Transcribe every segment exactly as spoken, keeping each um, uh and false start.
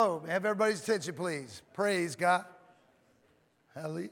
Oh, have everybody's attention, please. Praise God. Hallelujah.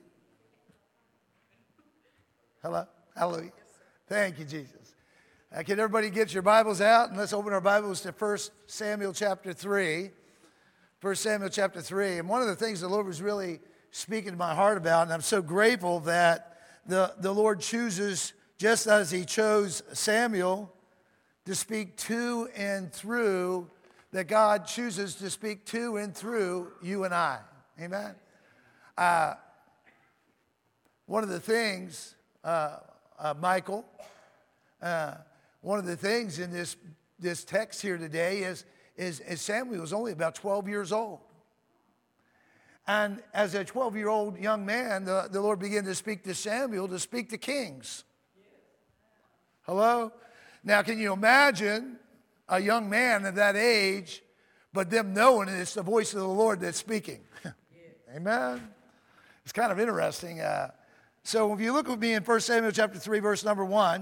Hello. Hallelujah. Thank you, Jesus. Uh, can everybody get your Bibles out? And let's open our Bibles to First Samuel chapter three. First Samuel chapter three. And one of the things the Lord was really speaking to my heart about, and I'm so grateful that the, the Lord chooses, just as he chose Samuel to speak to and through, that God chooses to speak to and through you and I. Amen? Uh, one of the things, uh, uh, Michael, uh, one of the things in this, this text here today is, is, is Samuel was only about twelve years old. And as a twelve-year-old young man, the, the Lord began to speak to Samuel to speak to kings. Hello? Now, can you imagine a young man at that age, but them knowing it's the voice of the Lord that's speaking? Amen? It's kind of interesting. Uh, so if you look with me in First Samuel chapter three, verse number one,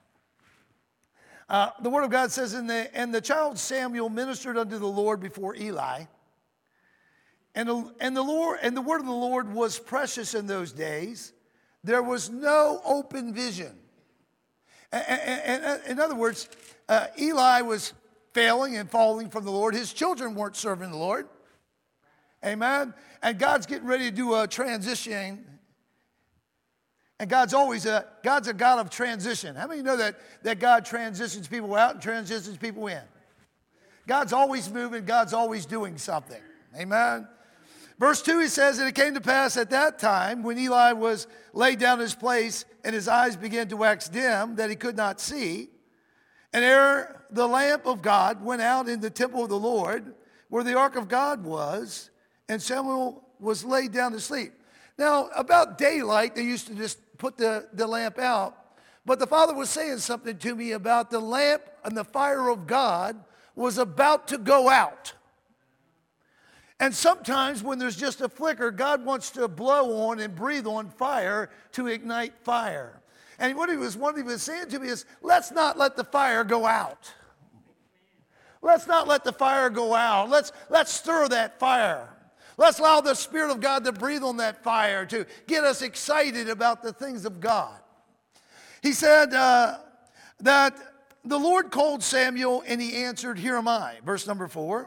uh, the Word of God says, "And the, and the child Samuel ministered unto the Lord before Eli. And the, and the Lord and the word of the Lord was precious in those days. There was no open vision." And, and, and in other words, uh, Eli was failing and falling from the Lord. His children weren't serving the Lord. Amen. And God's getting ready to do a transition. And God's always a God's a God of transition. How many know that, that God transitions people out and transitions people in? God's always moving. God's always doing something. Amen. Verse two, he says, "And it came to pass at that time, when Eli was laid down in his place, and his eyes began to wax dim, that he could not see. And ere the lamp of God went out in the temple of the Lord, where the ark of God was, and Samuel was laid down to sleep." Now, about daylight, they used to just put the, the lamp out. But the Father was saying something to me about the lamp and the fire of God was about to go out. And sometimes when there's just a flicker, God wants to blow on and breathe on fire to ignite fire. And what he was, what he was saying to me is, let's not let the fire go out. Let's not let the fire go out. Let's, let's stir that fire. Let's allow the Spirit of God to breathe on that fire, to get us excited about the things of God. He said uh, that the Lord called Samuel, and he answered, "Here am I." Verse number four.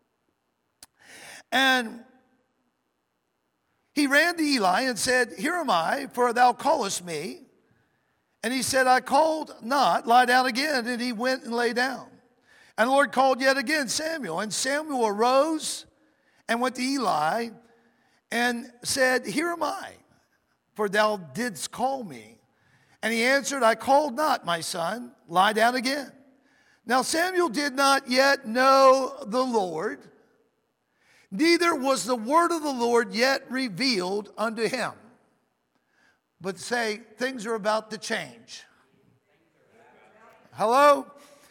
And he ran to Eli and said, "Here am I, for thou callest me." And he said, "I called not, lie down again." And he went and lay down. And the Lord called yet again Samuel. And Samuel arose and went to Eli and said, "Here am I, for thou didst call me." And he answered, "I called not, my son, lie down again." Now Samuel did not yet know the Lord, neither was the word of the Lord yet revealed unto him. But say, things are about to change. Hello?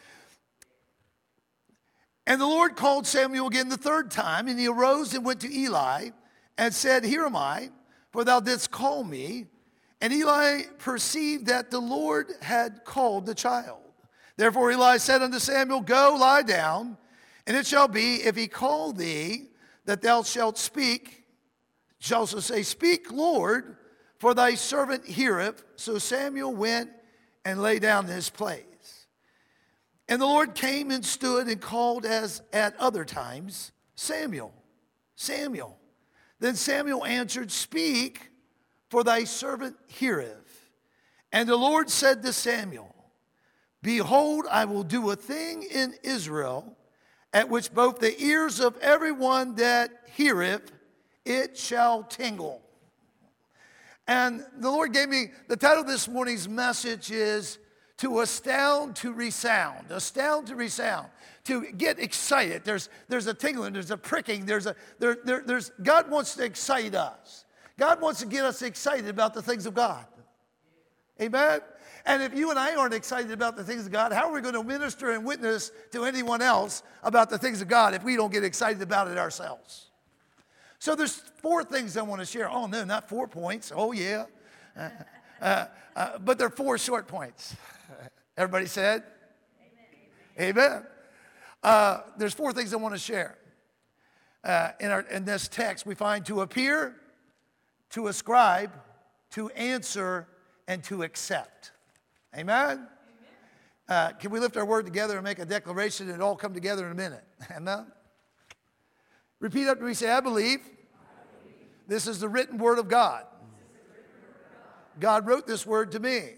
And the Lord called Samuel again the third time, and he arose and went to Eli and said, "Here am I, for thou didst call me." And Eli perceived that the Lord had called the child. Therefore Eli said unto Samuel, "Go, lie down, and it shall be, if he call thee, that thou shalt speak." Shall also say, "Speak, Lord, for thy servant heareth." So Samuel went and lay down in his place. And the Lord came and stood and called as at other times, "Samuel, Samuel." Then Samuel answered, "Speak, for thy servant heareth." And the Lord said to Samuel, "Behold, I will do a thing in Israel, at which both the ears of everyone that heareth it shall tingle." And the Lord gave me, the title of this morning's message is, "To astound, to resound." Astound, to resound. To get excited. There's, there's a tingling, there's a pricking, there's a, there, there, there's, God wants to excite us. God wants to get us excited about the things of God. Amen? And if you and I aren't excited about the things of God, how are we going to minister and witness to anyone else about the things of God if we don't get excited about it ourselves? So there's four things I want to share. Oh, no, not four points. Oh, yeah. Uh, uh, uh, but they're four short points. Everybody said? Amen. Amen. Uh, there's four things I want to share. uh, in, our, in this text, we find to appear, to ascribe, to answer, and to accept. Amen? Uh, can we lift our word together and make a declaration and it all come together in a minute? Amen? Repeat after me. Say, I believe this is the written word of God. God wrote this word to me.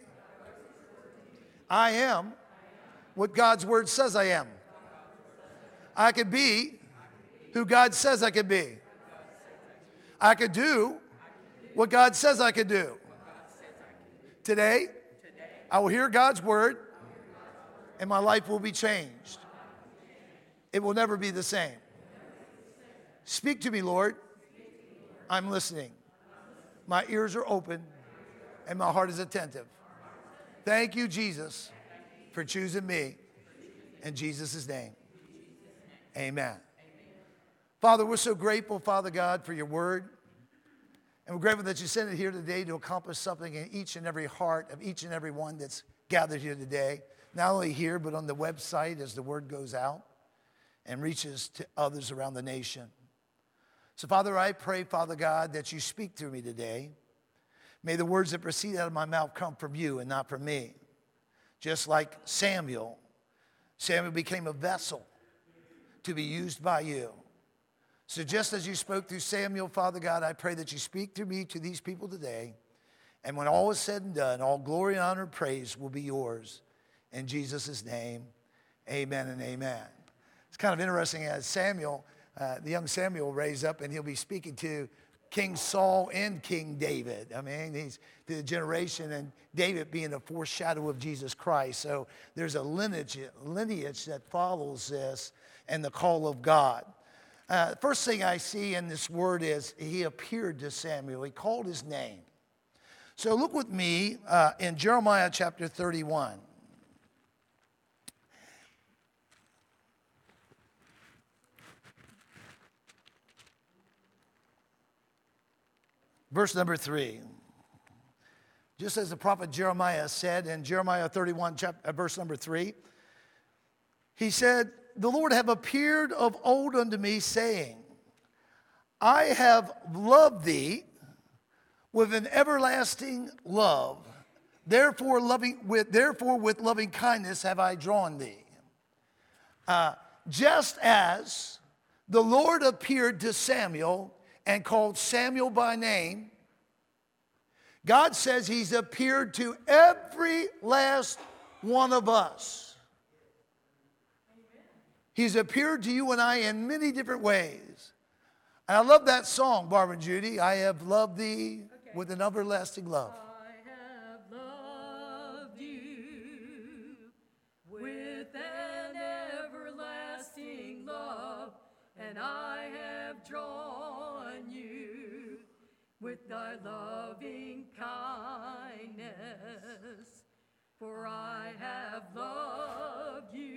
I am what God's word says I am. I could be who God says I could be. I could do what God says I could do. Today, I will hear God's word and my life will be changed. It will never be the same. Speak to me, Lord. I'm listening. My ears are open and my heart is attentive. Thank you, Jesus, for choosing me in Jesus' name. Amen. Father, we're so grateful, Father God, for your word. And we're grateful that you sent it here today to accomplish something in each and every heart of each and every one that's gathered here today. Not only here, but on the website as the word goes out and reaches to others around the nation. So, Father, I pray, Father God, that you speak through me today. May the words that proceed out of my mouth come from you and not from me. Just like Samuel, Samuel became a vessel to be used by you. So just as you spoke through Samuel, Father God, I pray that you speak through me to these people today. And when all is said and done, all glory, honor, and praise will be yours. In Jesus' name, amen and amen. It's kind of interesting as Samuel, uh, the young Samuel raised up and he'll be speaking to King Saul and King David. I mean, he's the generation, and David being a foreshadow of Jesus Christ. So there's a lineage, lineage that follows this and the call of God. Uh, first thing I see in this word is he appeared to Samuel. He called his name. So look with me uh, in Jeremiah chapter thirty-one. Verse number three. Just as the prophet Jeremiah said in Jeremiah thirty-one, chapter, verse number three, he said, the Lord have appeared of old unto me, saying, I have loved thee with an everlasting love. Therefore, loving with therefore with loving kindness have I drawn thee. Uh, just as the Lord appeared to Samuel and called Samuel by name, God says he's appeared to every last one of us. He's appeared to you and I in many different ways. And I love that song, Barbara and Judy. I have loved thee okay. with an everlasting love. I have loved you with an everlasting love, and I have drawn you with thy loving kindness. For I have loved you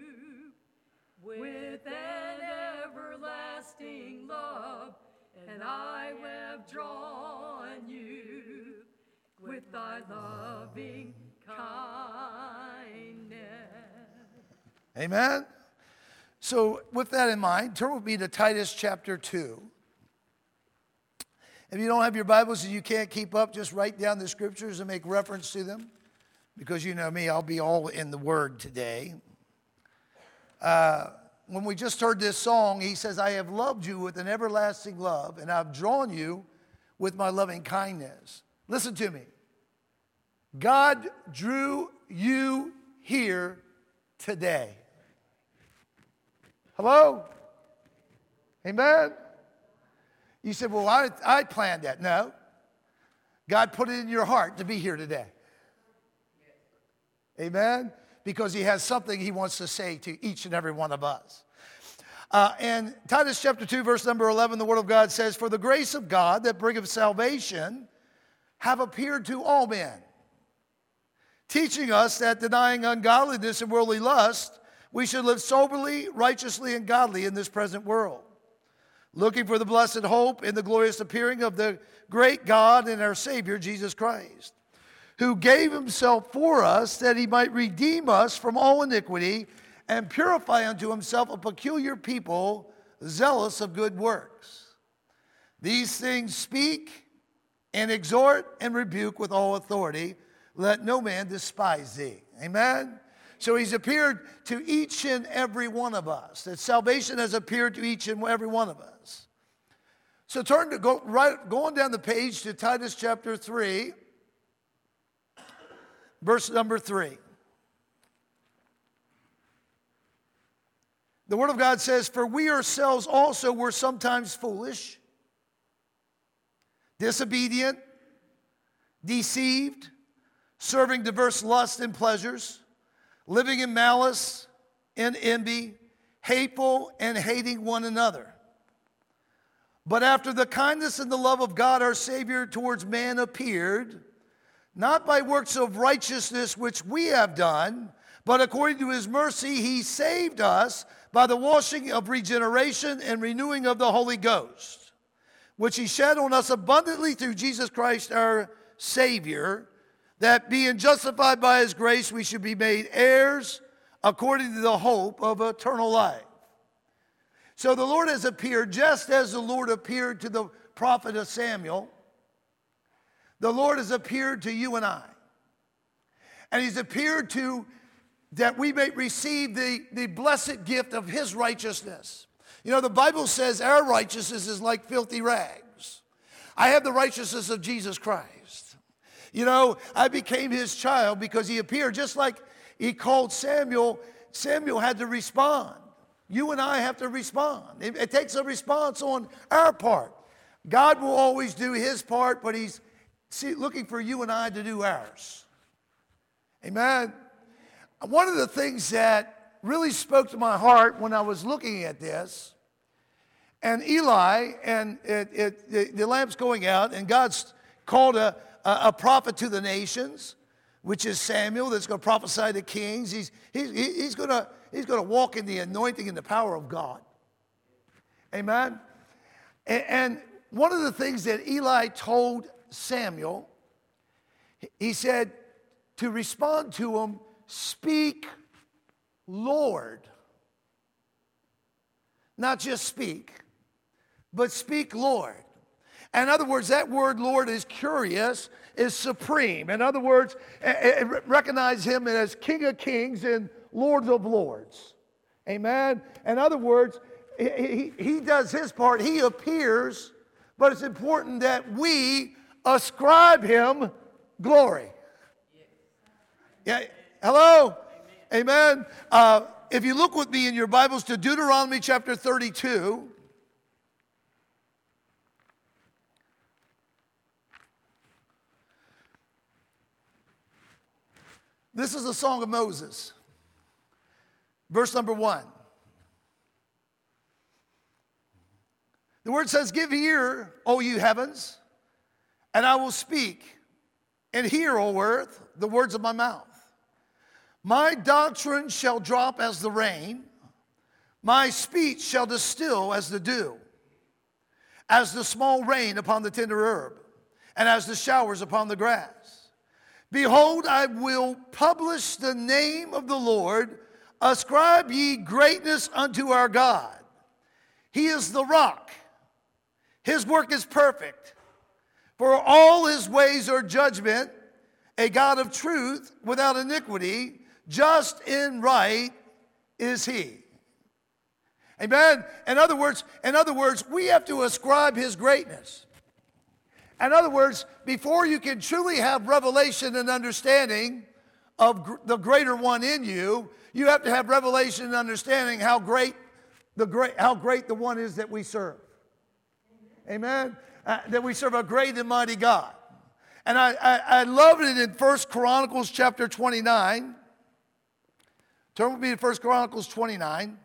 with an everlasting love, and I have drawn you with thy loving kindness. Amen. So with that in mind, turn with me to Titus chapter two. If you don't have your Bibles and you can't keep up, just write down the scriptures and make reference to them. Because you know me, I'll be all in the Word today. Uh, when we just heard this song, he says, I have loved you with an everlasting love, and I've drawn you with my loving kindness. Listen to me. God drew you here today. Hello? Amen? You said, well, I, I planned that. No. God put it in your heart to be here today. Amen? Because he has something he wants to say to each and every one of us. Uh, and Titus chapter two, verse number eleven, the word of God says, for the grace of God that bringeth salvation have appeared to all men, teaching us that denying ungodliness and worldly lust, we should live soberly, righteously, and godly in this present world, looking for the blessed hope in the glorious appearing of the great God and our Savior, Jesus Christ, who gave himself for us that he might redeem us from all iniquity and purify unto himself a peculiar people, zealous of good works. These things speak and exhort and rebuke with all authority. Let no man despise thee. Amen? So he's appeared to each and every one of us. That salvation has appeared to each and every one of us. So turn to go right going down the page to Titus chapter three, verse number three. The Word of God says, "For we ourselves also were sometimes foolish, disobedient, deceived, serving diverse lusts and pleasures, living in malice and envy, hateful and hating one another. But after the kindness and the love of God our Savior towards man appeared, not by works of righteousness which we have done, but according to his mercy he saved us by the washing of regeneration and renewing of the Holy Ghost, which he shed on us abundantly through Jesus Christ our Savior, that being justified by his grace we should be made heirs according to the hope of eternal life." So the Lord has appeared just as the Lord appeared to the prophet of Samuel. The Lord has appeared to you and I. And he's appeared to that we may receive the, the blessed gift of his righteousness. You know, the Bible says our righteousness is like filthy rags. I have the righteousness of Jesus Christ. You know, I became his child because he appeared just like he called Samuel. Samuel had to respond. You and I have to respond. It, it takes a response on our part. God will always do his part, but he's see, looking for you and I to do ours. Amen. One of the things that really spoke to my heart when I was looking at this, and Eli, and it, it, the, the lamp's going out, and God's called a, a, a prophet to the nations, which is Samuel, that's going to prophesy to kings. He's, he's, he's going to he's going to walk in the anointing and the power of God. Amen? And, and one of the things that Eli told Samuel, he said to respond to him, "Speak, Lord." Not just speak, but speak, Lord. In other words, that word Lord is curious, is supreme. In other words, recognize him as King of Kings and Lord of Lords. Amen? In other words, he, he does his part. He appears, but it's important that we ascribe him glory. Yeah. Hello? Amen. Amen. Uh, if you look with me in your Bibles to Deuteronomy chapter thirty-two. This is the Song of Moses. Verse number one. The word says, "Give ear, O you heavens, and I will speak, and hear, O earth, the words of my mouth. My doctrine shall drop as the rain, my speech shall distill as the dew, as the small rain upon the tender herb, and as the showers upon the grass. Behold, I will publish the name of the Lord. Ascribe ye greatness unto our God. He is the rock. His work is perfect. For all his ways are judgment, a God of truth without iniquity, just and right is he." Amen. In other words, in other words, we have to ascribe his greatness. In other words, before you can truly have revelation and understanding of gr- the greater one in you, you have to have revelation and understanding how great the great how great the one is that we serve. Amen. Uh, that we serve a great and mighty God. And I, I, I love it in First Chronicles chapter twenty-nine. Turn with me to First Chronicles twenty-nine.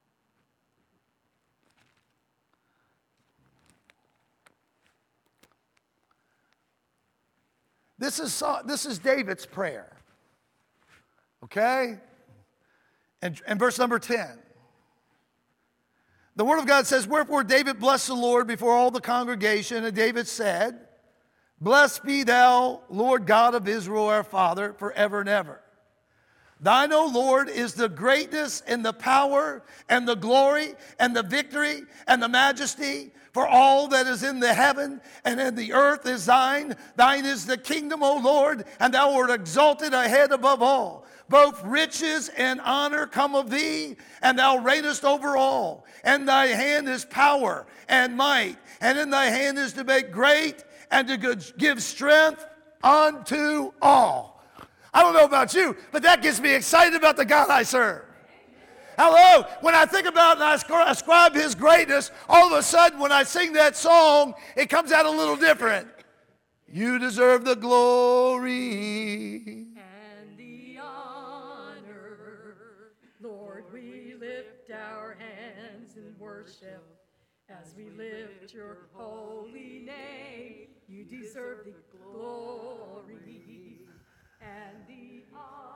This is, this is David's prayer. Okay? And, and verse number ten. The Word of God says, "Wherefore David blessed the Lord before all the congregation, and David said, Blessed be thou, Lord God of Israel, our Father, forever and ever. Thine, O Lord, is the greatness and the power and the glory and the victory and the majesty. For all that is in the heaven and in the earth is thine. Thine is the kingdom, O Lord, and thou art exalted ahead above all. Both riches and honor come of thee, and thou reignest over all. And thy hand is power and might, and in thy hand is to make great and to give strength unto all. I don't know about you, but that gets me excited about the God I serve. Hello, when I think about and I ascribe his greatness, all of a sudden when I sing that song, it comes out a little different. You deserve the glory and the honor. Lord, we lift our hands in worship as we lift your holy name. You deserve the glory and the honor.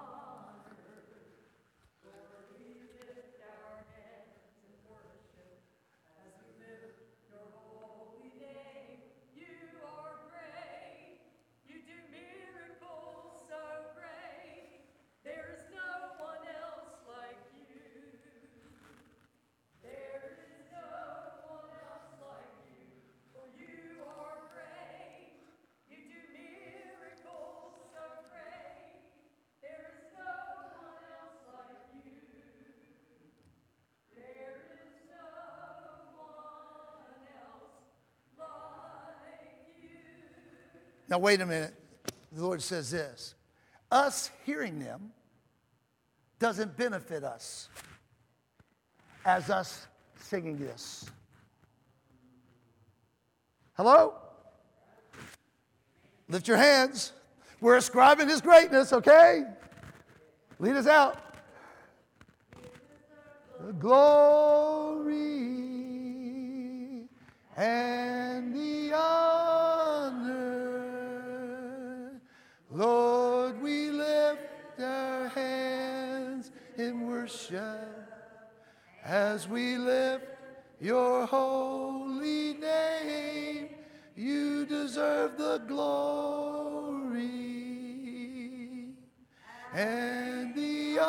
Now, wait a minute. The Lord says this. Us hearing them doesn't benefit us as us singing this. Hello? Lift your hands. We're ascribing his greatness, okay? Lead us out. The glory and the honor. Lord, we lift our hands in worship as we lift your holy name. You deserve the glory and the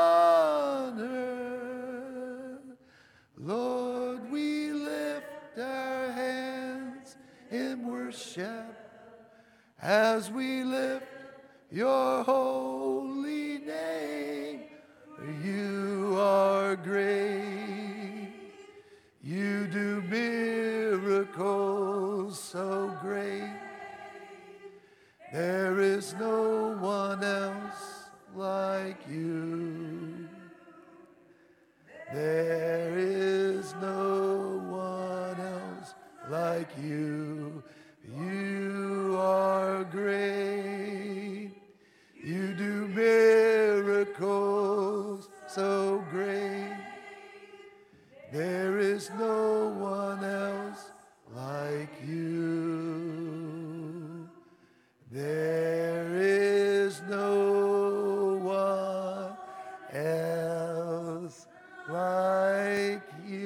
honor. Lord, we lift our hands in worship as we lift your holy name. You are great. You do miracles so great. There is no one else like you. There is no one else like you. You are great. You do miracles so great. There is no one else like you. There is no one else like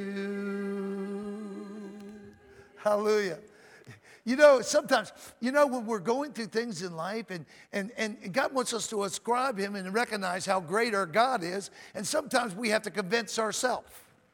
you. Hallelujah. You know, sometimes, you know, when we're going through things in life and, and, and God wants us to ascribe him and recognize how great our God is, and sometimes we have to convince ourselves.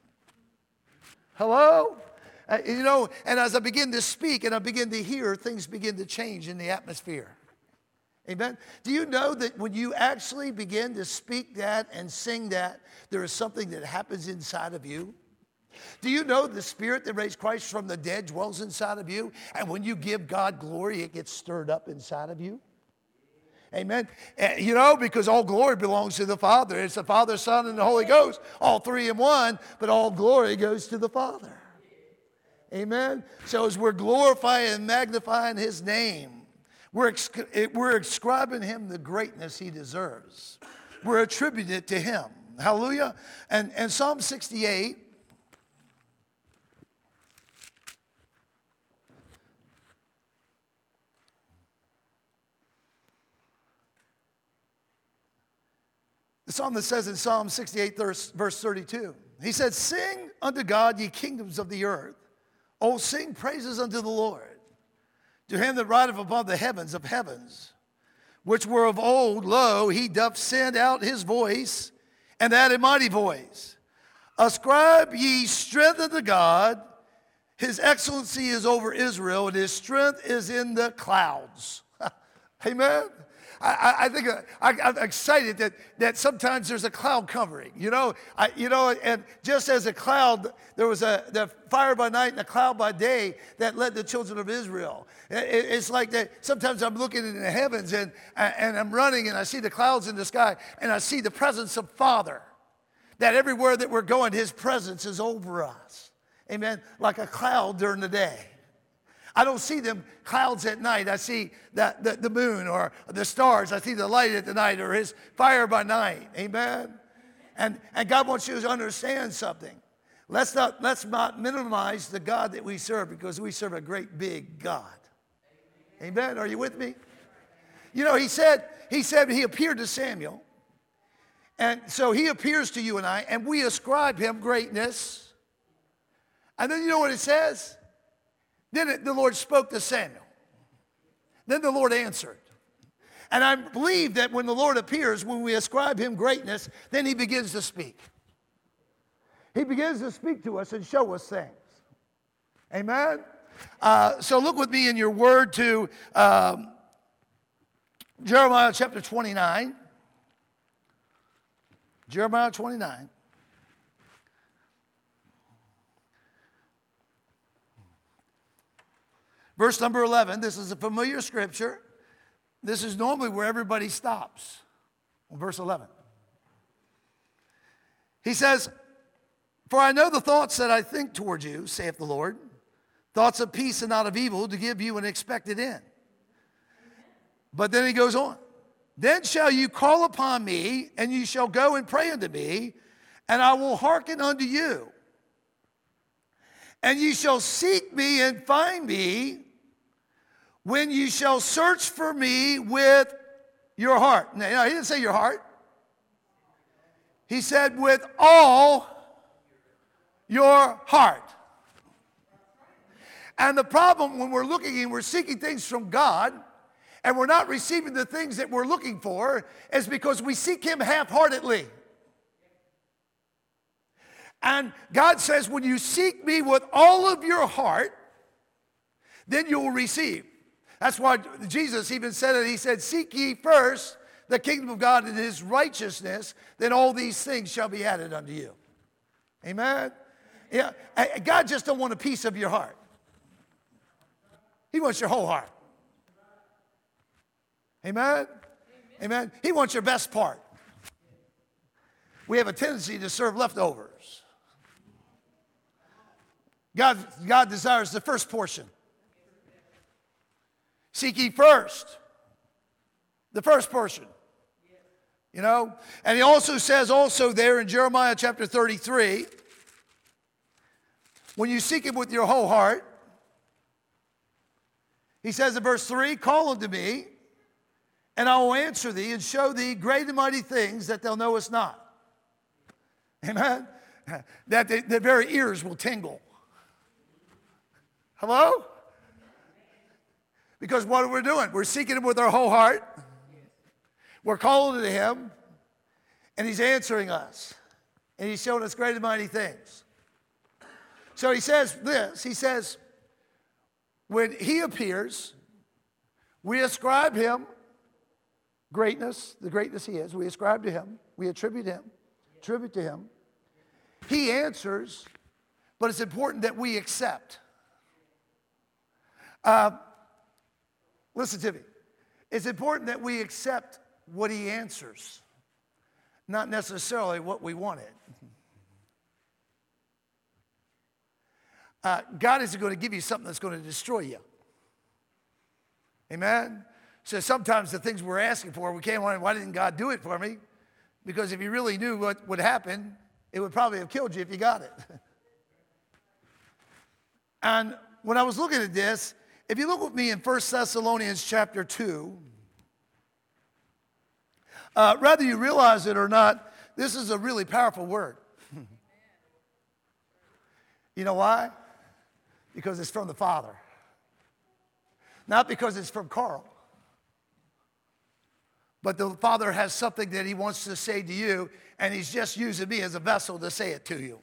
Hello? Uh, you know, and as I begin to speak and I begin to hear, things begin to change in the atmosphere. Amen? Do you know that when you actually begin to speak that and sing that, there is something that happens inside of you? Do you know the spirit that raised Christ from the dead dwells inside of you? And when you give God glory, it gets stirred up inside of you? Amen. And, you know, because all glory belongs to the Father. It's the Father, Son, and the Holy Ghost. All three in one, but all glory goes to the Father. Amen. So as we're glorifying and magnifying his name, we're, ex- we're ascribing him the greatness he deserves. We're attributing it to him. Hallelujah. And, and Psalm sixty-eight, the psalm that says in Psalm sixty-eight, verse thirty-two, he said, "Sing unto God, ye kingdoms of the earth. Oh, sing praises unto the Lord. To him that rideth above the heavens of heavens. which were of old, lo, he doth send out his voice, and that a mighty voice. Ascribe ye strength unto God. His excellency is over Israel, and his strength is in the clouds. Amen. I, I think I, I'm excited that, that sometimes there's a cloud covering, you know, I, you know, and just as a cloud, there was a the fire by night and a cloud by day that led the children of Israel. It, it's like that. Sometimes I'm looking in the heavens and and I'm running and I see the clouds in the sky and I see the presence of Father. That everywhere that we're going, His presence is over us. Amen. Like a cloud during the day. I don't see them clouds at night. I see the, the, the moon or the stars. I see the light at the night or His fire by night. Amen. And, and God wants you to understand something. Let's not, let's not minimize the God that we serve, because we serve a great big God. Amen. Are you with me? You know, he said, he said he appeared to Samuel. And so he appears to you and I, and we ascribe him greatness. And then you know what it says? Then it, the Lord spoke to Samuel. Then the Lord answered. And I believe that when the Lord appears, when we ascribe him greatness, then he begins to speak. He begins to speak to us and show us things. Amen? Uh, so look with me in your word to um, Jeremiah chapter twenty-nine. Jeremiah twenty-nine. Verse number eleven. This is a familiar scripture. This is normally where everybody stops. Verse eleven. He says, "For I know the thoughts that I think toward you, saith the Lord, thoughts of peace and not of evil, to give you an expected end." But then he goes on. "Then shall you call upon me, and you shall go and pray unto me, and I will hearken unto you. And you shall seek me and find me when you shall search for me with your heart." Now, he didn't say your heart. He said with all your heart. And the problem when we're looking and we're seeking things from God, and we're not receiving the things that we're looking for, is because we seek him half-heartedly. And God says, when you seek me with all of your heart, then you will receive. That's why Jesus even said it. He said, "Seek ye first the kingdom of God and his righteousness, then all these things shall be added unto you." Amen? Yeah. God just don't want a piece of your heart. He wants your whole heart. Amen? Amen? He wants your best part. We have a tendency to serve leftovers. God, God desires the first portion. Seek ye first the first portion. You know? And he also says also there in Jeremiah chapter thirty-three, when you seek him with your whole heart, he says in verse three, "Call unto me, and I will answer thee and show thee great and mighty things that thou knowest not." Amen? That the, the very ears will tingle. Hello? Because what are we doing? We're seeking him with our whole heart. We're calling to him, and he's answering us. And he's showing us great and mighty things. So he says this. He says, when he appears, we ascribe him greatness, the greatness he is. We ascribe to him. We attribute him, attribute to him. He answers, but it's important that we accept. Uh, listen to me. It's important that we accept what he answers, not necessarily what we wanted. Uh, God isn't going to give you something that's going to destroy you. Amen? So sometimes the things we're asking for, we can't wonder, why didn't God do it for me? Because if he really knew what would happen, it would probably have killed you if you got it. And when I was looking at this, if you look with me in First Thessalonians chapter two, uh, whether you realize it or not, this is a really powerful word. You know why? Because it's from the Father. Not because it's from Carl. but the Father has something that he wants to say to you, and he's just using me as a vessel to say it to you.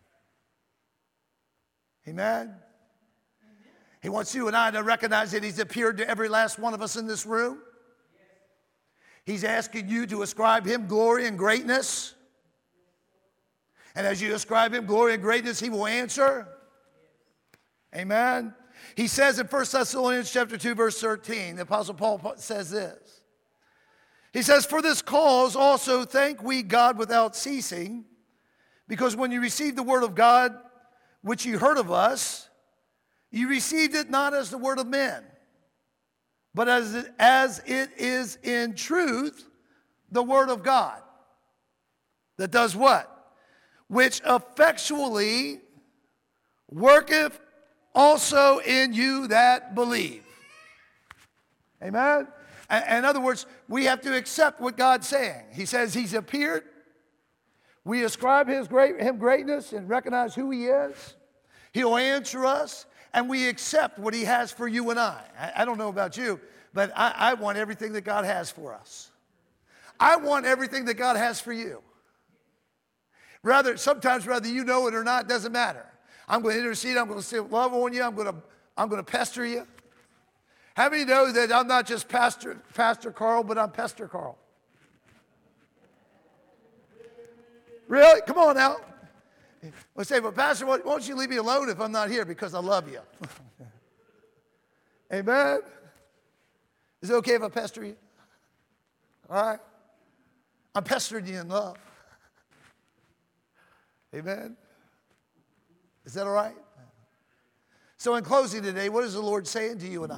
Amen? He wants you and I to recognize that he's appeared to every last one of us in this room. He's asking you to ascribe him glory and greatness. And as you ascribe him glory and greatness, he will answer. Amen. He says in First Thessalonians chapter two, verse thirteen, the Apostle Paul says this. He says, for this cause also thank we God without ceasing, because when you received the word of God, which you heard of us, you received it not as the word of men, but as it, as it is in truth, the word of God. That does what? Which effectually worketh also in you that believe. Amen? In other words, we have to accept what God's saying. He says he's appeared. We ascribe his great, him greatness and recognize who he is. He'll answer us, and we accept what he has for you and I. I, I don't know about you, but I, I want everything that God has for us. I want everything that God has for you. Rather, sometimes whether you know it or not, doesn't matter. I'm going to intercede. I'm going to say love on you. I'm going to, I'm going to pester you. How many know that I'm not just Pastor, Pastor Carl, but I'm Pester Carl? Really? Come on now. We'll say, well, Pastor, why don't you leave me alone if I'm not here? Because I love you. Amen? Is it okay if I pester you? All right? I'm pestering you in love. Amen? Is that all right? So in closing today, what is the Lord saying to you and I?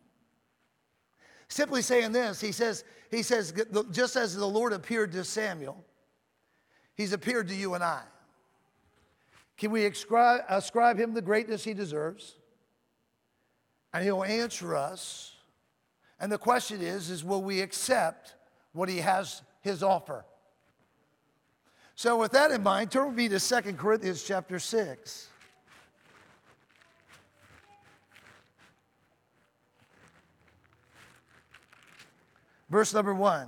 Simply saying this, he says, he says, just as the Lord appeared to Samuel, he's appeared to you and I. Can we ascribe, ascribe him the greatness he deserves? And he'll answer us. And the question is, is will we accept what he has, his offer? So with that in mind, turn with me to Second Corinthians chapter six. Verse number one.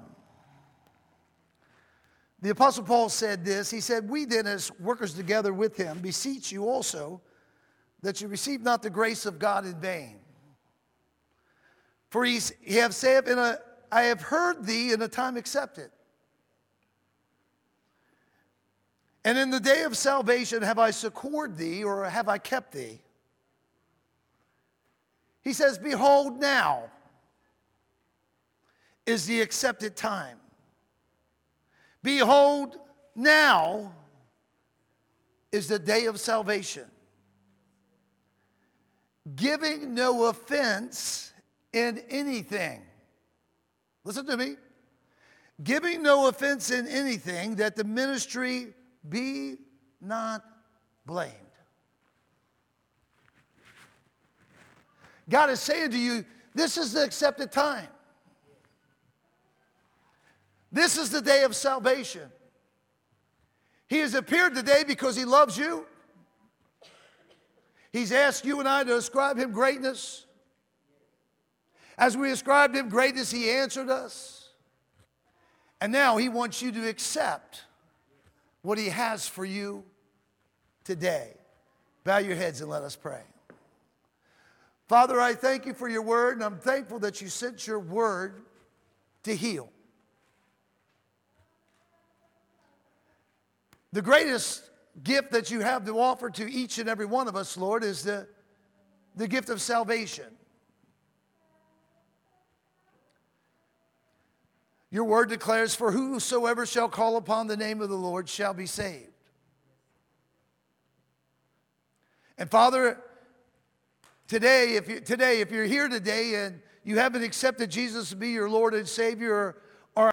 The Apostle Paul said this. He said, we then as workers together with him beseech you also that you receive not the grace of God in vain. For he have said, in a, I have heard thee in a time accepted. And in the day of salvation have I succored thee, or have I kept thee? He says, behold, now is the accepted time. Behold, now is the day of salvation. Giving no offense in anything. Listen to me. Giving no offense in anything, that the ministry be not blamed. God is saying to you, this is the accepted time. This is the day of salvation. He has appeared today because he loves you. He's asked you and I to ascribe him greatness. As we ascribed him greatness, he answered us. And now he wants you to accept what he has for you today. Bow your heads and let us pray. Father, I thank you for your word, and I'm thankful that you sent your word to heal. The greatest gift that you have to offer to each and every one of us, Lord, is the, the gift of salvation. Your word declares, for whosoever shall call upon the name of the Lord shall be saved. And Father, today if, you, today, if you're here today and you haven't accepted Jesus to be your Lord and Savior, or,